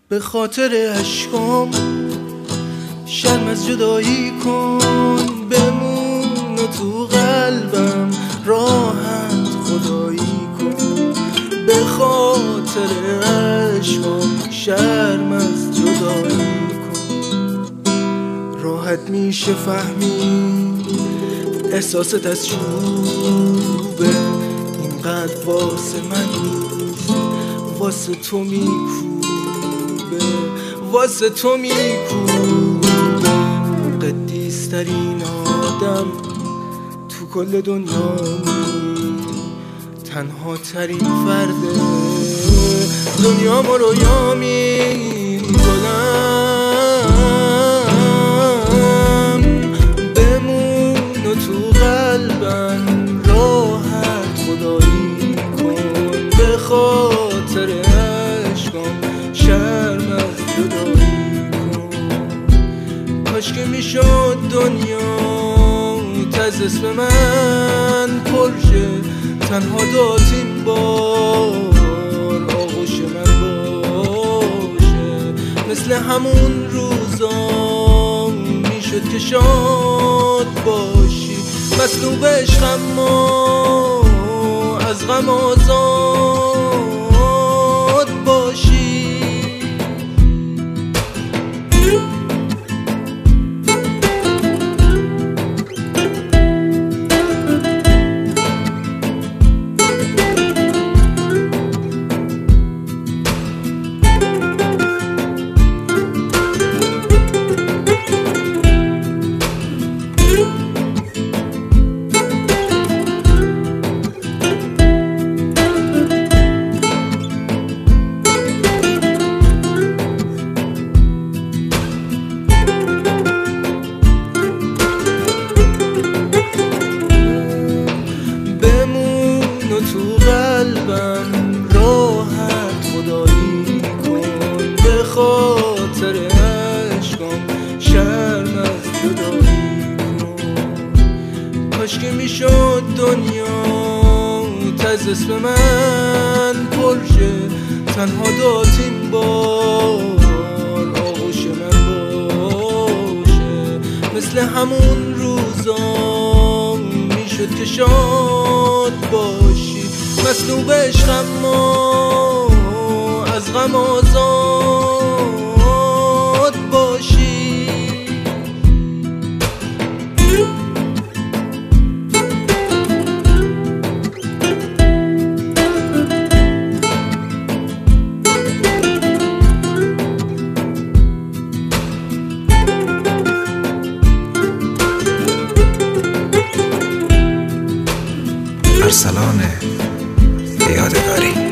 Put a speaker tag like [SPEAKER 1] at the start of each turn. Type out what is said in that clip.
[SPEAKER 1] به خاطر عشقام شرم از جدایی کن، بمون و تو قلبم راحت خدایی کن. به خاطر عشقام شرم از جدایی کن. راحت میشه فهمید احساست از چوبه، اینقدر واسه من نیست، واسه تو میکوبه، واسه تو میکوبه. قدیسترین آدم تو کل دنیامی، تنها ترین فرد دنیا ما رویا میکنم. بمون و تو قلبم راحت خدایی کن. به خاطر عشقم شرم از جدایی کن. کاش که میشد دنیا تز اسم من پرشه، تنها داتیم بار آغوش من باشه. مثل همون روزا میشد که شاد باشی، مصلوب عشقم ما از غم آزاد باشی. تو قلبم راحت خدایی کن. به خاطر عشقم شرم از جدایی کن. کاش که میشد دنیا تز اسم من پرشه، تنها داتیم بار آغوش من باشه. مثل همون روزا میشد که شاد باشی، مصلوب عشقم ما از غم آزاد باشی.
[SPEAKER 2] ارسلان یادگاری.